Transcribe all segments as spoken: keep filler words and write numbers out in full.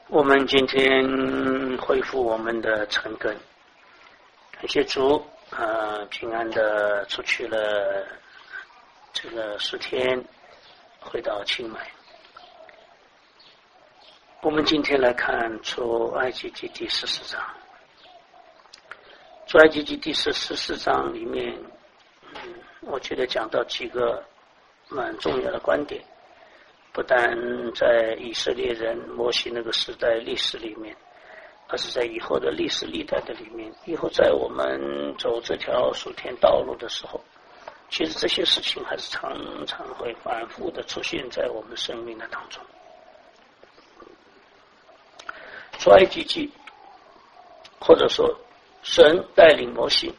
我们今天恢复我们的晨更，感谢主，呃，平安的出去了这个十天，回到清迈。我们今天来看出埃及记第十四章。出埃及记第十四章里面，嗯，我觉得讲到几个蛮重要的观点。不但在以色列人摩西那个时代历史里面，而是在以后的历史历代的里面，以后在我们走这条属天道路的时候，其实这些事情还是常常会反复的出现在我们生命的当中。出埃及记，或者说神带领摩西，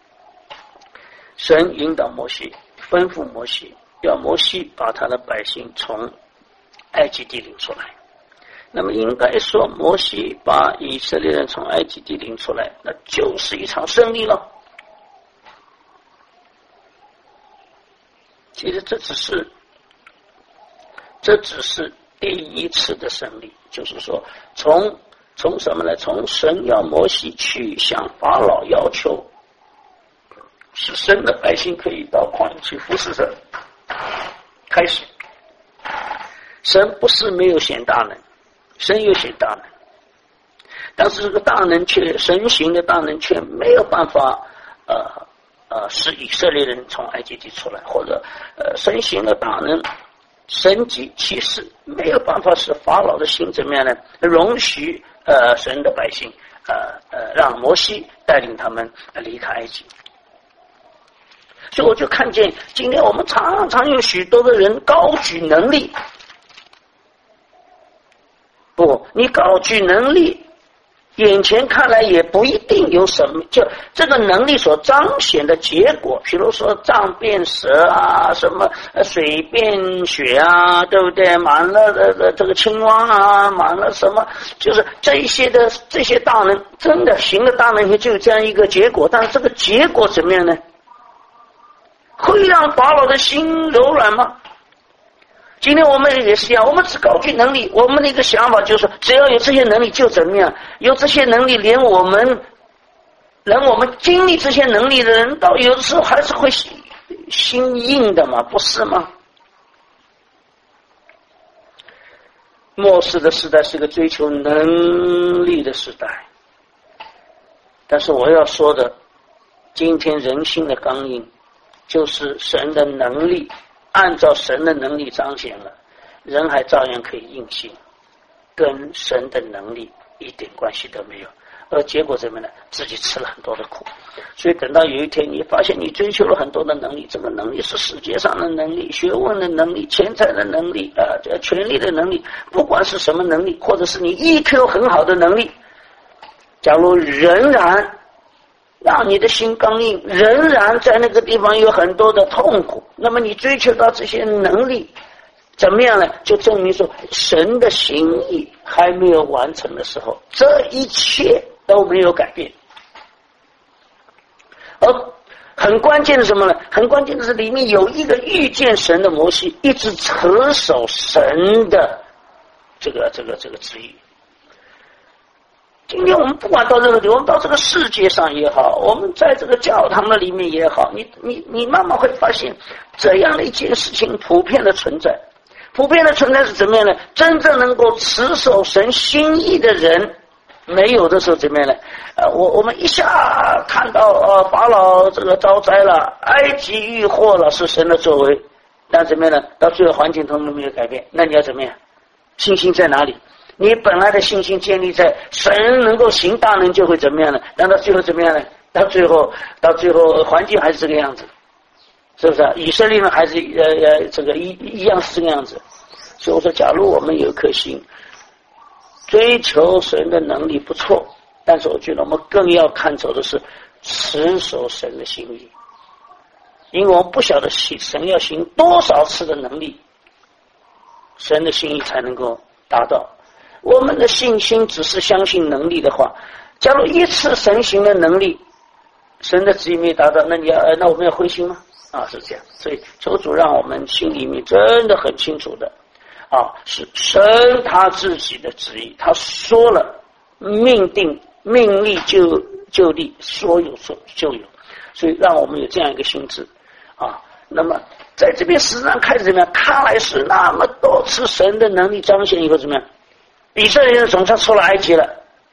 神引导摩西，吩咐摩西，要摩西把他的百姓从埃及地领出来。那么应该说，摩西把以色列人从埃及地领出来，那就是一场胜利了。其实这只是这只是第一次的胜利，就是说从从什么呢？从神要摩西去向法老要求使神的百姓可以到旷野去服侍神开始。神不是没有显大能，神有显大能，但是这个大能却神行的大能却没有办法呃呃使以色列人从埃及地出来，或者呃神行的大能神迹奇事没有办法使法老的心怎么样呢？容许呃神的百姓呃呃让摩西带领他们离开埃及。所以我就看见今天我们常常有许多的人高举能力，不，你高举能力，眼前看来也不一定有什么，就这个能力所彰显的结果，比如说杖变蛇啊，什么水变血啊，对不对？满了的这个青蛙啊，满了什么，就是这一些的这些大能，真的行的大能也就这样一个结果，但是这个结果怎么样呢？会让法老的心柔软吗？今天我们也是一样，我们只高举能力，我们的一个想法就是只要有这些能力就怎么样，有这些能力连我们连我们经历这些能力的人到有的时候还是会心硬的嘛，不是吗？末世的时代是个追求能力的时代，但是我要说的，今天人性的刚硬就是神的能力按照神的能力彰显了，人还照样可以硬性，跟神的能力一点关系都没有，而结果怎么呢？自己吃了很多的苦。所以等到有一天你发现你追求了很多的能力，这个能力是世界上的能力，学问的能力，钱财的能力，呃，权力的能力，不管是什么能力，或者是你 E Q 很好的能力，假如仍然让你的心刚硬，仍然在那个地方有很多的痛苦，那么你追求到这些能力怎么样呢？就证明说神的心意还没有完成的时候，这一切都没有改变。而很关键的是什么呢？很关键的是里面有一个遇见神的摩西，一直持守神的这个这个这个旨意。今天我们不管到任何地方，我们到这个世界上也好，我们在这个教堂的里面也好，你你你慢慢会发现这样的一件事情普遍的存在。普遍的存在是怎么样呢？真正能够持守神心意的人没有的时候怎么样呢？呃，我我们一下看到呃法老这个遭灾了，埃及遇祸了，是神的作为，但怎么样呢？到最后环境通通没有改变，那你要怎么样？信心在哪里？你本来的信心建立在神能够行大能就会怎么样呢？但到最后怎么样呢？到最后到最后环境还是这个样子，是不是啊？以色列人还是呃呃这个一一样是这个样子。所以我说，假如我们有颗心追求神的能力不错，但是我觉得我们更要看重的是持守神的心意，因为我们不晓得神要行多少次的能力，神的心意才能够达到。我们的信心只是相信能力的话，假如一次神行的能力，神的旨意没达到，那你要那我们要灰心吗？啊，是这样。所以求主让我们心里面真的很清楚的， 啊，是神他自己的旨意，他说了，命定命立就就立，说有说就有，所以让我们有这样一个心智啊。那么在这边实际上开始怎么样？看来是那么多次神的能力彰显以后怎么样？以色列人总算出了埃及了。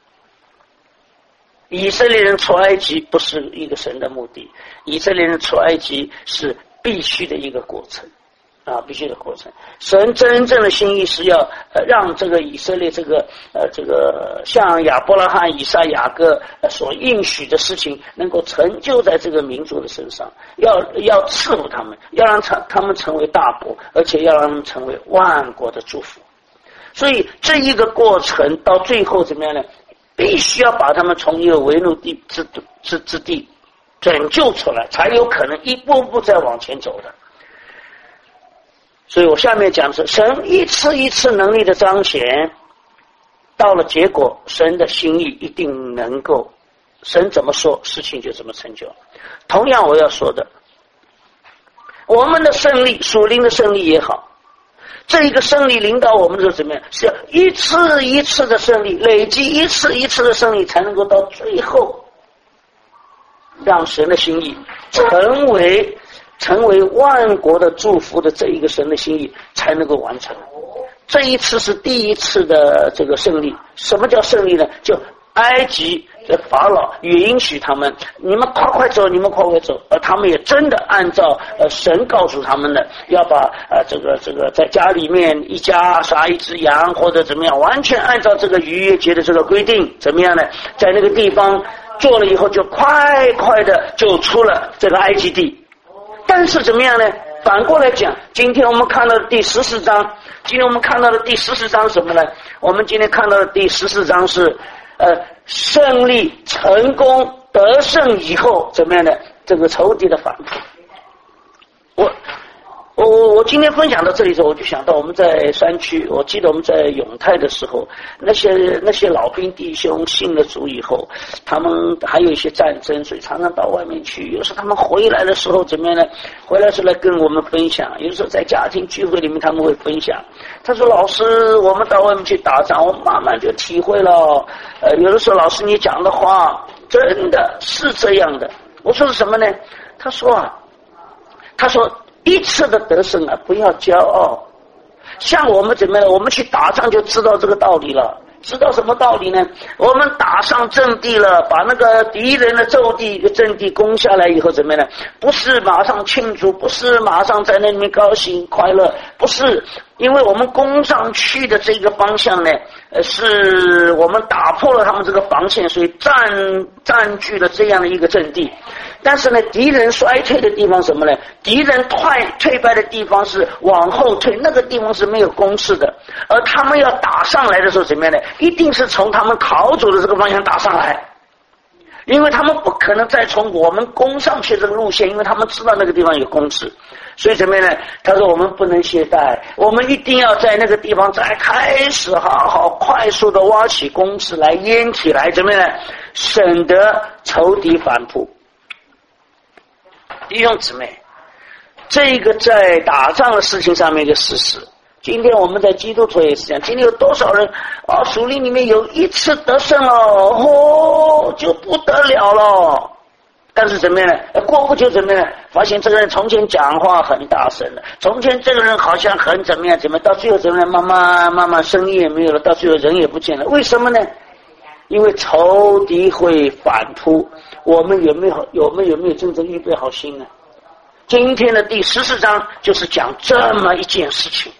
以色列人出埃及不是一个神的目的，以色列人出埃及是必须的一个过程啊，必须的过程。神真正的心意是要呃让这个以色列这个呃这个像亚伯拉罕、以撒、雅各所应许的事情能够成就在这个民族的身上，要要赐福他们，要让他他们成为大国，而且要让他们成为万国的祝福。所以这一个过程到最后怎么样呢？必须要把他们从一个为奴地之之之地拯救出来，才有可能一步步再往前走的。所以我下面讲是神一次一次能力的彰显，到了结果，神的心意一定能够，神怎么说，事情就怎么成就。同样我要说的，我们的胜利，属灵的胜利也好，这一个胜利领导我们是怎么样？是要一次一次的胜利，累积一次一次的胜利，才能够到最后，让神的心意成为成为万国的祝福的这一个神的心意才能够完成。这一次是第一次的这个胜利。什么叫胜利呢？就埃及的法老也允许他们，你们快快走，你们快快走，而他们也真的按照呃神告诉他们的，要把呃这个这个在家里面一家杀一只羊或者怎么样，完全按照这个逾越节的这个规定，怎么样呢？在那个地方做了以后，就快快的就出了这个埃及地。但是怎么样呢？反过来讲，今天我们看到的第十四章，今天我们看到的第十四章什么呢？我们今天看到的第十四章是呃，胜利、成功、得胜以后怎么样呢？这个仇敌的反扑。我我我今天分享到这里的时候，我就想到我们在山区，我记得我们在永泰的时候，那些那些老兵弟兄信了主以后，他们还有一些战争，所以常常到外面去。有时候他们回来的时候怎么样呢？回来是来跟我们分享，有时候在家庭聚会里面他们会分享。他说：“老师，我们到外面去打仗，我慢慢就体会了。呃，有的时候老师你讲的话真的是这样的。”我说是什么呢？他说啊，他说。一次的得胜啊，不要骄傲。像我们怎么样？我们去打仗就知道这个道理了。知道什么道理呢？我们打上阵地了，把那个敌人的阵地阵地攻下来以后怎么样呢？不是马上庆祝，不是马上在那里面高兴快乐，不是，因为我们攻上去的这个方向呢，呃，是我们打破了他们这个防线，所以占占据了这样的一个阵地。但是呢，敌人衰退的地方什么呢？敌人退退败的地方是往后退，那个地方是没有攻势的。而他们要打上来的时候怎么样呢？一定是从他们逃走的这个方向打上来，因为他们不可能再从我们攻上去的这个路线，因为他们知道那个地方有攻势。所以怎么样呢？他说我们不能懈怠，我们一定要在那个地方再开始好好快速的挖起攻势来淹起来，怎么样呢？省得仇敌反扑。弟兄姊妹，这个在打仗的事情上面一个事实。今天我们在基督徒也是这样，今天有多少人啊？属灵里面有一次得胜了，哦，就不得了了。但是怎么样呢？过不久怎么样呢？发现这个人从前讲话很大声的，从前这个人好像很怎么样怎么样，到最后怎么样？慢慢慢慢生意也没有了，到最后人也不见了。为什么呢？因为仇敌会反扑。我们有没有有没有没有真正预备好心呢？今天的第十四章就是讲这么一件事情。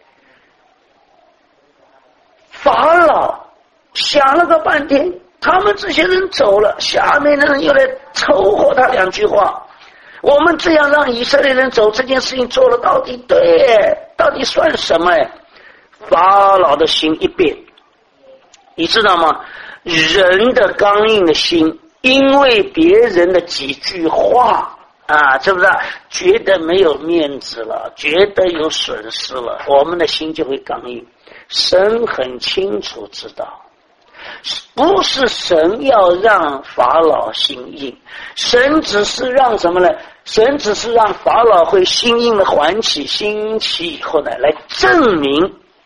法老想了个半天，他们这些人走了，下面的人又来凑合他两句话。我们这样让以色列人走，这件事情做了到底对，到底算什么？法老的心一变，你知道吗？人的刚硬的心，因为别人的几句话啊，是不是觉得没有面子了，觉得有损失了，我们的心就会刚硬。神很清楚知道，不是神要让法老心硬，神只是让什么呢？神只是让法老会心硬的缓起，兴起以后呢，来证明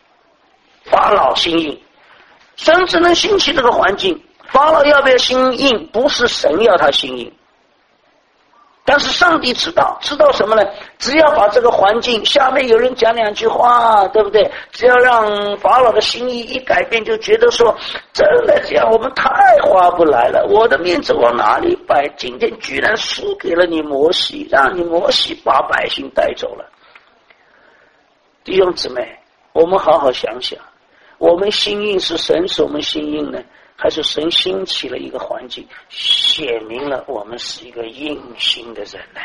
法老心硬，神只能兴起这个环境，法老要不要心硬，不是神要他心硬。但是上帝知道，知道什么呢？只要把这个环境下面有人讲两句话，对不对？只要让法老的心意一改变，就觉得说真的这样我们太划不来了，我的面子往哪里摆？今天居然输给了你摩西，让你摩西把百姓带走了。弟兄姊妹，我们好好想想，我们心硬是神使我们心硬呢，还是神兴起了一个环境，显明了我们是一个硬心的人呢？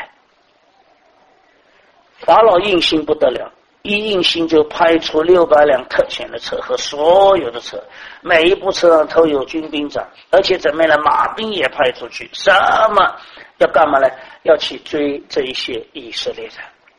法老硬心不得了，一硬心就派出六百辆特遣的车和所有的车，每一部车上都有军兵长，而且怎么样呢？马兵也派出去，什么要干嘛呢？要去追这一些以色列人。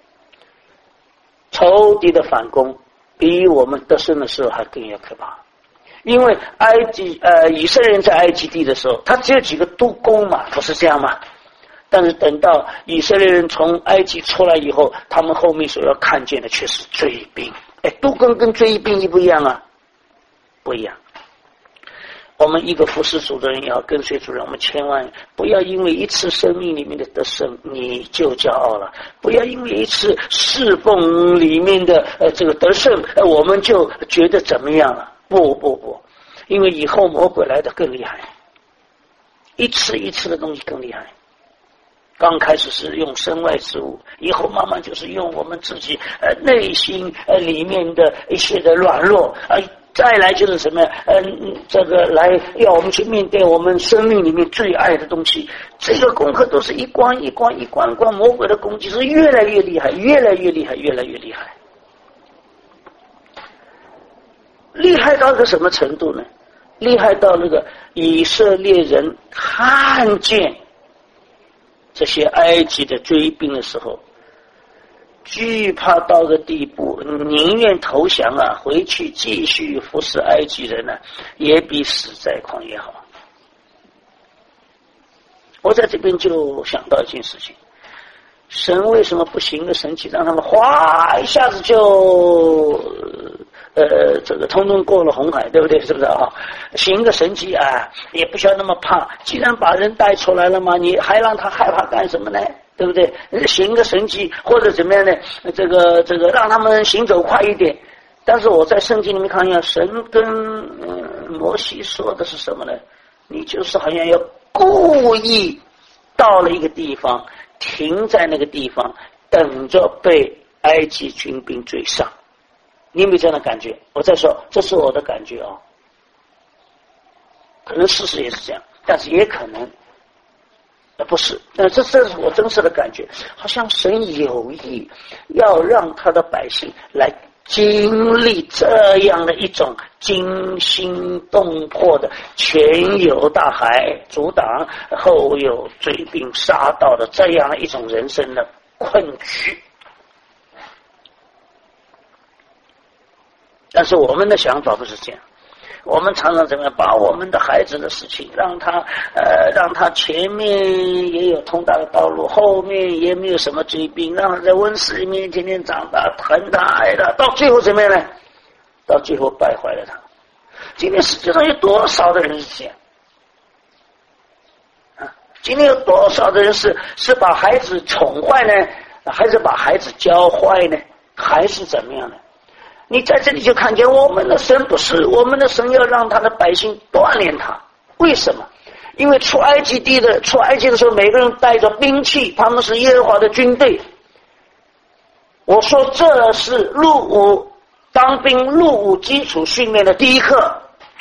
仇敌的反攻比我们得胜的时候还更要可怕。因为埃及呃以色列人在埃及地的时候，他只有几个督工嘛，不是这样吗？但是等到以色列人从埃及出来以后，他们后面所要看见的却是追兵。哎，督工跟追兵一不一样啊？不一样。我们一个服侍主的人也要跟随主人，我们千万不要因为一次生命里面的得胜你就骄傲了，不要因为一次侍奉里面的呃这个得胜，呃我们就觉得怎么样了。不不不，因为以后魔鬼来的更厉害，一次一次的东西更厉害。刚开始是用身外之物，以后慢慢就是用我们自己呃内心呃里面的一些的软弱，呃再来就是什么呃这个来要我们去面对我们生命里面最爱的东西。这个功课都是一关一关一关关，魔鬼的攻击是越来越厉害，越来越厉害，越来越厉害。厉害到个什么程度呢？厉害到那个以色列人看见这些埃及的追兵的时候，惧怕到个地步，宁愿投降啊，回去继续服侍埃及人啊，也比死在旷野好。我在这边就想到一件事情，神为什么不行个神迹，让他们哗一下子就呃，这个通通过了红海，对不对？是不是啊？行个神迹啊，也不需要那么怕。既然把人带出来了嘛，你还让他害怕干什么呢？对不对？行个神迹或者怎么样呢？这个这个让他们行走快一点。但是我在圣经里面看一下，神跟、呃、摩西说的是什么呢？你就是好像要故意到了一个地方，停在那个地方，等着被埃及军兵追上。你有没有这样的感觉？我再说，这是我的感觉啊、哦，可能事实也是这样，但是也可能呃不是。但这这是我真实的感觉，好像神有意要让他的百姓来经历这样的一种惊心动魄的前有大海阻挡，后有追兵杀到的这样的一种人生的困局。但是我们的想法不是这样，我们常常怎么样把我们的孩子的事情让他呃让他前面也有通达的道路，后面也没有什么追兵，让他在温室里面天天长大，疼他爱他，到最后怎么样呢？到最后败坏了他。今天世界上有多少的人是这样啊？今天有多少的人是是把孩子宠坏呢，还是把孩子教坏呢，还是怎么样呢？你在这里就看见我们的神不是，我们的神要让他的百姓锻炼他。为什么？因为出埃及地的出埃及的时候，每个人带着兵器，他们是耶和华的军队。我说这是入伍当兵入伍基础训练的第一课。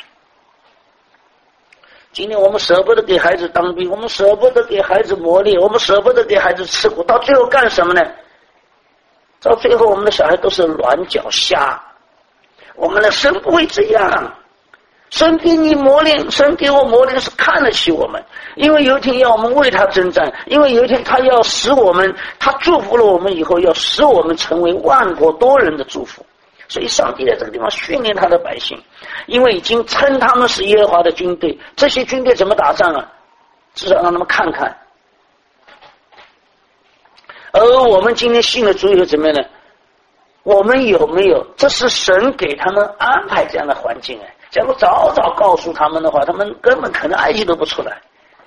今天我们舍不得给孩子当兵，我们舍不得给孩子磨练，我们舍不得给孩子吃苦，到最后干什么呢？到最后我们的小孩都是软脚虾。我们的神不会这样，神给你磨练，神给我磨练是看得起我们，因为有一天要我们为他征战，因为有一天他要使我们，他祝福了我们以后，要使我们成为万国多人的祝福。所以上帝在这个地方训练他的百姓，因为已经称他们是耶和华的军队，这些军队怎么打仗啊？至少让他们看看。而我们今天信了主以后怎么样呢？ 我们有没有？这是神给他们安排这样的环境哎。假如早早告诉他们的话，他们根本可能埃及都不出来。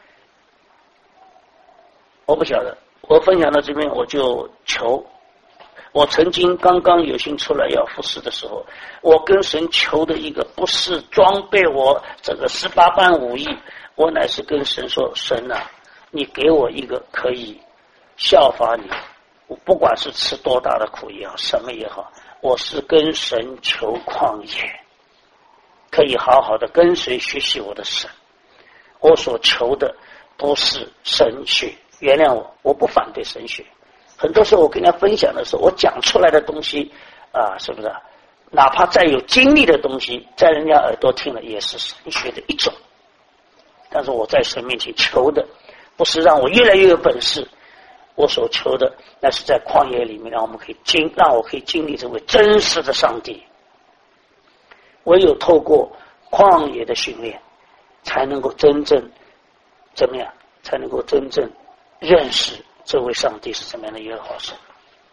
我不晓得，我分享到这边我就求。我曾经刚刚有幸出来要服侍的时候，我跟神求的一个不是装备我这个十八般武艺，我乃是跟神说：神啊，你给我一个可以效法你，我不管是吃多大的苦也好，什么也好，我是跟神求旷野，可以好好的跟随学习我的神。我所求的不是神学，原谅我，我不反对神学。很多时候我跟人家分享的时候，我讲出来的东西啊，是不是哪怕再有经历的东西，在人家耳朵听了也是神学的一种。但是我在神面前求的不是让我越来越有本事，我所求的那是在旷野里面让我们可以经让我可以经历这位真实的上帝。唯有透过旷野的训练，才能够真正怎么样？才能够真正认识这位上帝是怎么样的耶和华神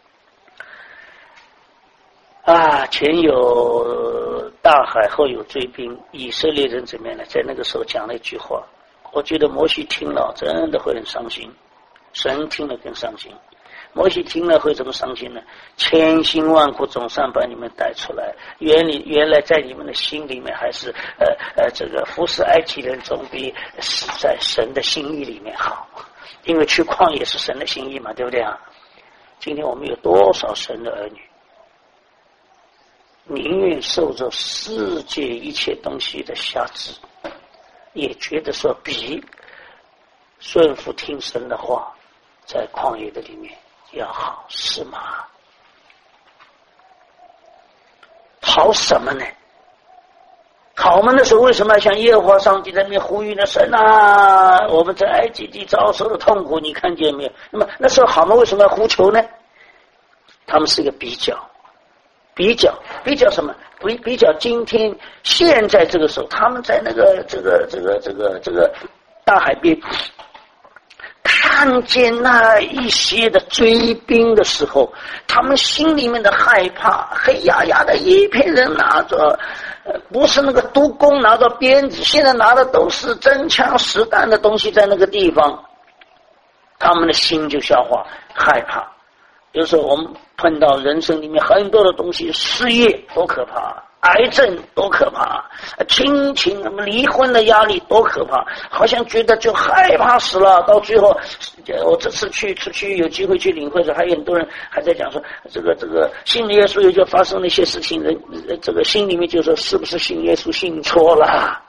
啊！前有大海，后有追兵，以色列人怎么样呢？在那个时候讲了一句话，我觉得摩西听了真的会很伤心，神听了更伤心。摩西听了会怎么伤心呢？千辛万苦总算把你们带出来，原里原来在你们的心里面还是呃呃这个服侍埃及人总比死在神的心意里面好，因为去旷野是神的心意嘛，对不对啊？今天我们有多少神的儿女，宁愿受着世界一切东西的辖制，也觉得说比顺服听神的话在旷野的里面要好，是吗？好什么呢？好嘛，那时候为什么要向耶和华上帝在那边呼吁呢？神啊，我们在埃及地遭受的痛苦你看见没有？那么那时候好嘛，为什么要呼求呢？他们是一个比较比较比较什么？比比较今天现在这个时候，他们在那个这个这个这个这个大海边看见那一些的追兵的时候，他们心里面的害怕，黑压压的一片人拿着呃，不是那个督工拿着鞭子，现在拿的都是真枪实弹的东西在那个地方，他们的心就消化害怕。有时候我们碰到人生里面很多的东西，失业多可怕，癌症多可怕，亲情什么离婚的压力多可怕，好像觉得就害怕死了。到最后我这次去出去有机会去领会的时候，还有很多人还在讲说这个这个信耶稣也就发生了一些事情，人这个心里面就说是不是信耶稣信错了，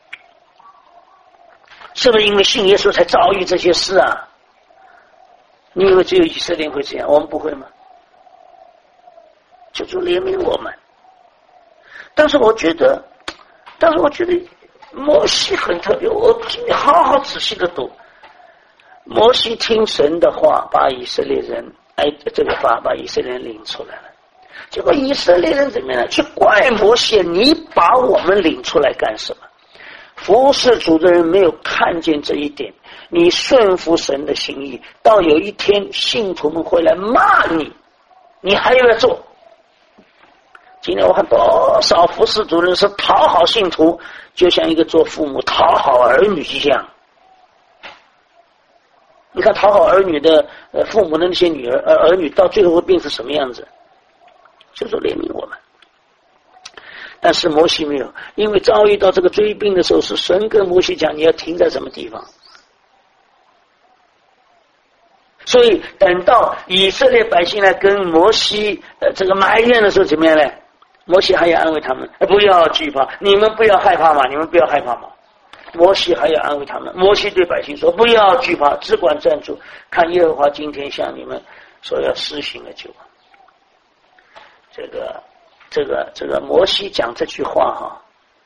是不是因为信耶稣才遭遇这些事啊？你以为只有以色列会这样，我们不会吗？求主怜悯我们。但是我觉得，但是我觉得摩西很特别，我今天好好仔细的读。摩西听神的话，把以色列人哎，这个把把以色列人领出来了。结果以色列人怎么样？去怪摩西，你把我们领出来干什么？服侍主的人没有看见这一点，你顺服神的心意，到有一天信徒们会来骂你，你还要做。今天我看多少服侍主人是讨好信徒，就像一个做父母讨好儿女一样。你看讨好儿女的呃父母的那些女儿呃儿女，到最后会变成什么样子？就说怜悯我们。但是摩西没有，因为遭遇到这个追兵的时候，是神跟摩西讲你要停在什么地方。所以等到以色列百姓来跟摩西呃这个埋怨的时候，怎么样呢？摩西还要安慰他们，不要惧怕，你们不要害怕嘛，你们不要害怕嘛。摩西还要安慰他们，摩西对百姓说，不要惧怕，只管站住，看耶和华今天向你们所要施行的救。这个这个这个摩西讲这句话哈，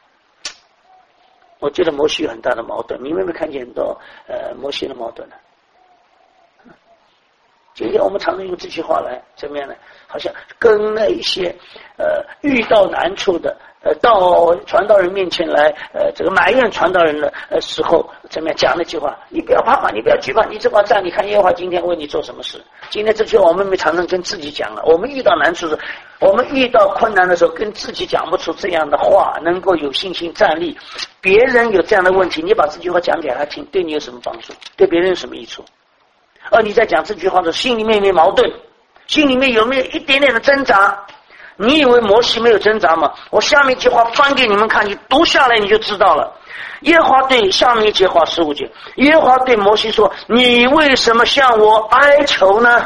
我觉得摩西有很大的矛盾。你们有没有看见很多呃摩西的矛盾呢？ 今天我们常常用这句话来怎么样呢？好像跟那一些呃遇到难处的呃到传道人面前来呃这个埋怨传道人的呃时候怎么样讲那句话？你不要怕怕，你不要惧怕，你这么站，你看耶和华今天为你做什么事？今天这句话我们没常常跟自己讲了。我们遇到难处的时候，我们遇到困难的时候，跟自己讲不出这样的话，能够有信心站立。别人有这样的问题，你把这句话讲给他听，对你有什么帮助？对别人有什么益处？而你在讲这句话的时候，心里面有没有矛盾？心里面有没有一点点的挣扎？你以为摩西没有挣扎吗？我下面一句话翻给你们看，你读下来你就知道了。耶和华对下面一节话十五节，耶和华对摩西说：你为什么向我哀求呢？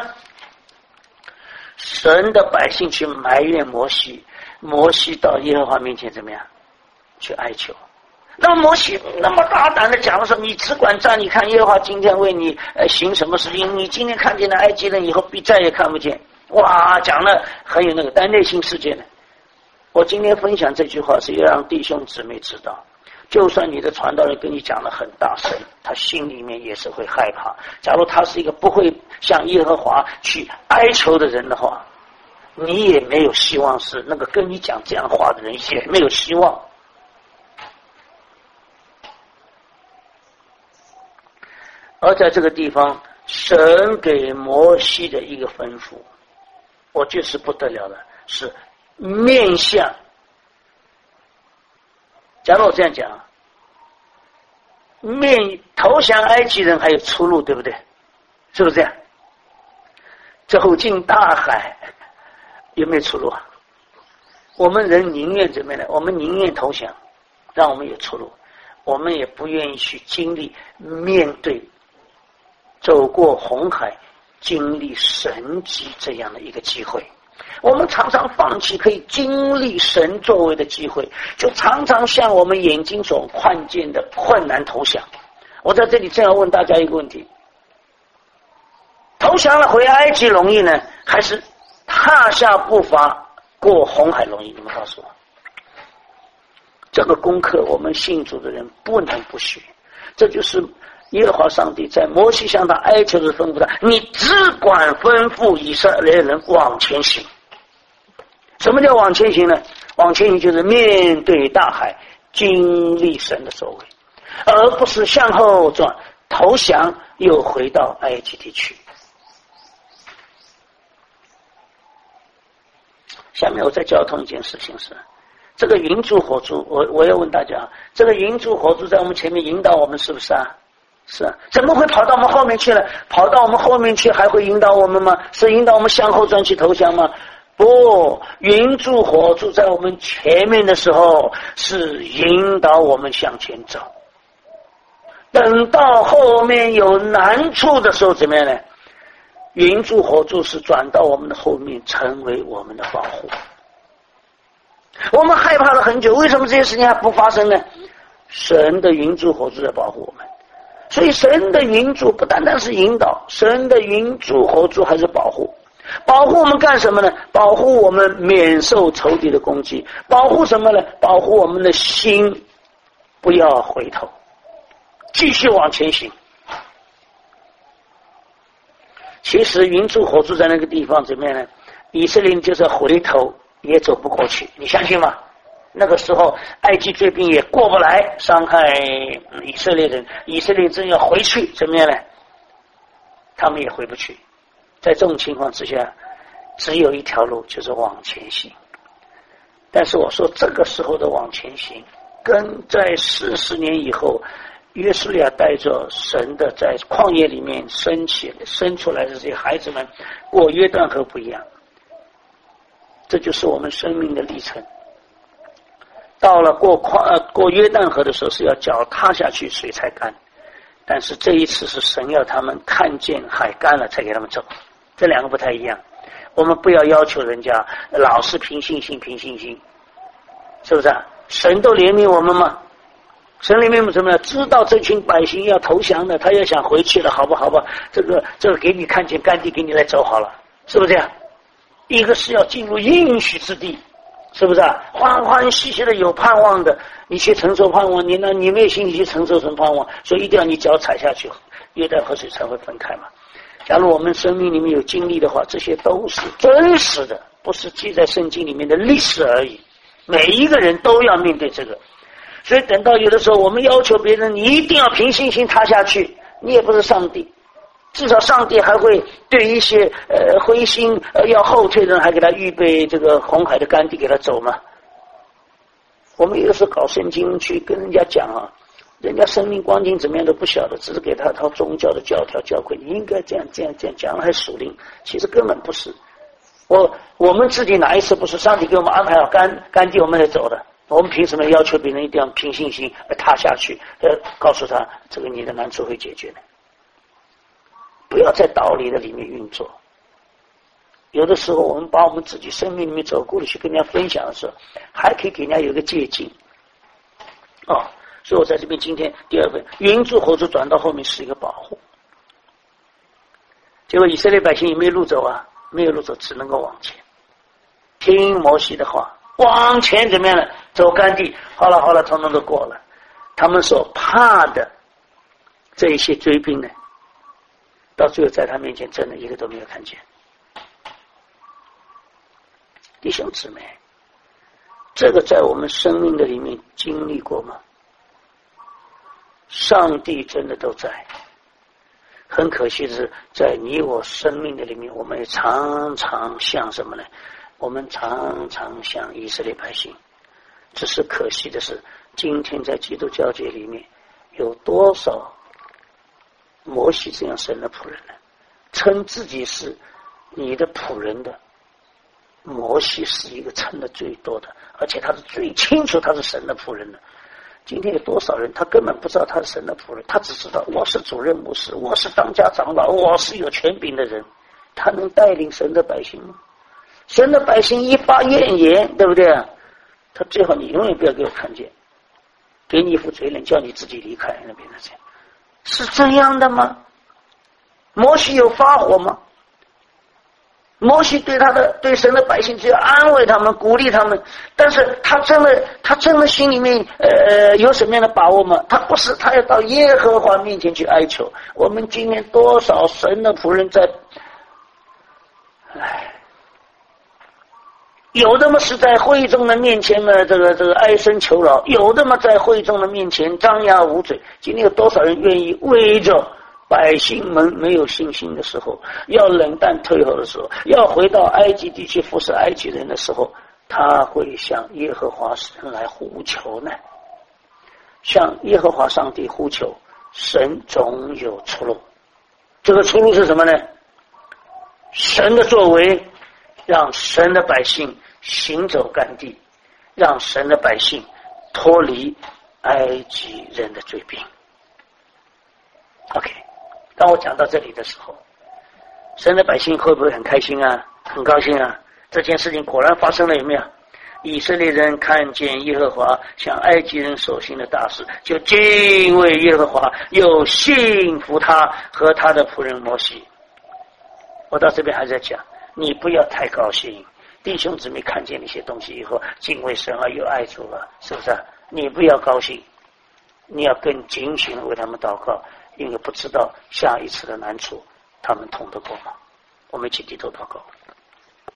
神的百姓去埋怨摩西，摩西到耶和华面前怎么样？去哀求。那么摩西那么大胆的讲了说，你只管站，你看耶和华今天为你呃行什么事情，你今天看见了埃及人，以后必再也看不见。哇，讲了很有那个，但内心世界呢？我今天分享这句话是要让弟兄姊妹知道，就算你的传道人跟你讲了很大声，他心里面也是会害怕。假如他是一个不会向耶和华去哀求的人的话，你也没有希望，是那个跟你讲这样话的人也没有希望。而在这个地方，神给摩西的一个吩咐，我就是不得了了，是面向。假如我这样讲，面投降埃及人还有出路，对不对？是不是这样？走进大海有没有出路啊？我们人宁愿怎么样呢？我们宁愿投降，让我们有出路，我们也不愿意去经历面对走过红海经历神迹这样的一个机会。我们常常放弃可以经历神作为的机会，就常常向我们眼睛所看见的困难投降。我在这里正要问大家一个问题，投降了回埃及容易呢，还是踏下步伐过红海容易？你们告诉我。这个功课我们信主的人不能不学，这就是耶和华上帝在摩西向他哀求的吩咐他，你只管吩咐以色列人往前行。什么叫往前行呢？往前行就是面对大海，经历神的作为，而不是向后转，投降又回到埃及地去。下面我再交通一件事情是，这个云柱火柱，我我要问大家，这个云柱火柱在我们前面引导我们，是不是啊？是啊，怎么会跑到我们后面去了？跑到我们后面去还会引导我们吗？是引导我们向后转去投降吗？不，云柱火柱在我们前面的时候是引导我们向前走，等到后面有难处的时候怎么样呢？云柱火柱是转到我们的后面，成为我们的保护。我们害怕了很久，为什么这些事情还不发生呢？神的云柱火柱在保护我们。所以神的云柱不单单是引导，神的云柱火柱还是保护。保护我们干什么呢？保护我们免受仇敌的攻击。保护什么呢？保护我们的心不要回头，继续往前行。其实云柱火柱在那个地方怎么样呢？以色列人就是回头也走不过去，你相信吗？那个时候埃及追兵也过不来，伤害以色列人，以色列真要回去怎么样呢？他们也回不去。在这种情况之下，只有一条路，就是往前行。但是我说这个时候的往前行，跟在四十年以后约书亚带着神的在旷野里面生起生出来的这些孩子们过约旦河不一样。这就是我们生命的历程。到了过旷呃过约旦河的时候，是要脚踏下去水才干，但是这一次是神要他们看见海干了才给他们走，这两个不太一样。我们不要要求人家老是凭信心凭信心，是不是啊？神都怜悯我们吗？神怜悯我们什么呀？知道这群百姓要投降的，他要想回去了，好不好吧？这个这个给你看见干地，给你来走好了，是不是这样？一个是要进入应许之地，是不是啊？欢欢喜喜的有盼望的，你去承受盼望，你呢？你没有信心去承受什么盼望？所以一定要你脚踩下去，约旦河水才会分开嘛。 假如我们生命里面有经历的话，这些都是真实的，不是记在圣经里面的历史而已。每一个人都要面对这个，所以等到有的时候我们要求别人你一定要凭信心踏下去，你也不是上帝，至少上帝还会对一些呃灰心呃要后退的人，还给他预备这个红海的干地给他走嘛。我们有的时候搞圣经去跟人家讲啊，人家生命光景怎么样都不晓得，只是给他套宗教的教条教诲，你应该这样这样这样讲，还属灵，其实根本不是。我我们自己哪一次不是上帝给我们安排好干干地我们才走的？我们凭什么要求别人一定要凭信心而踏下去？呃，告诉他这个你的难处会解决的，不要在道理的里面运作。有的时候我们把我们自己生命里面走过的去跟人家分享的时候，还可以给人家有一个借鉴。哦，所以我在这边今天第二份云柱火柱转到后面是一个保护。结果以色列百姓也没有路走啊，没有路走，只能够往前听摩西的话，往前怎么样呢？走干地，好了好了，统统都过了。他们所怕的这一些追兵呢，到最后在他面前真的一个都没有看见。弟兄姊妹，这个在我们生命的里面经历过吗？上帝真的都在。很可惜的是，在你我生命的里面，我们也常常像什么呢？我们常常像以色列百姓。只是可惜的是，今天在基督教界里面，有多少摩西这样神的仆人呢？称自己是你的仆人的摩西是一个称的最多的，而且他是最清楚他是神的仆人的。今天有多少人他根本不知道他是神的仆人，他只知道我是主任牧师，我是当家长老，我是有权柄的人，他能带领神的百姓吗？神的百姓一发怨言，对不对啊？他最好你永远不要给我看见，给你一副嘴脸，叫你自己离开那边的这样，是这样的吗？摩西有发火吗？摩西对他的对神的百姓只有安慰他们，鼓励他们，但是他真的他真的心里面呃有什么样的把握吗？他不是，他要到耶和华面前去哀求。我们今天多少神的仆人在，唉，有的嘛是在会众的面前呢，这个这个哀声求饶；有的嘛在会众的面前张牙舞嘴。今天有多少人愿意为着百姓们没有信心的时候，要冷淡退后的时候，要回到埃及地去服侍埃及人的时候，他会向耶和华神来呼求呢？向耶和华上帝呼求，神总有出路。这个出路是什么呢？神的作为让神的百姓行走干地，让神的百姓脱离埃及人的罪病。 OK， 当我讲到这里的时候，神的百姓会不会很开心啊？很高兴啊？这件事情果然发生了，有没有？以色列人看见耶和华向埃及人所行的大事，就敬畏耶和华，又信服他和他的仆人摩西。我到这边还在讲，你不要太高兴，弟兄姊妹看见那些东西以后，敬畏神啊，又爱主了，是不是啊？你不要高兴，你要更警醒的为他们祷告，因为不知道下一次的难处他们通得过吗？我们一起低头祷告。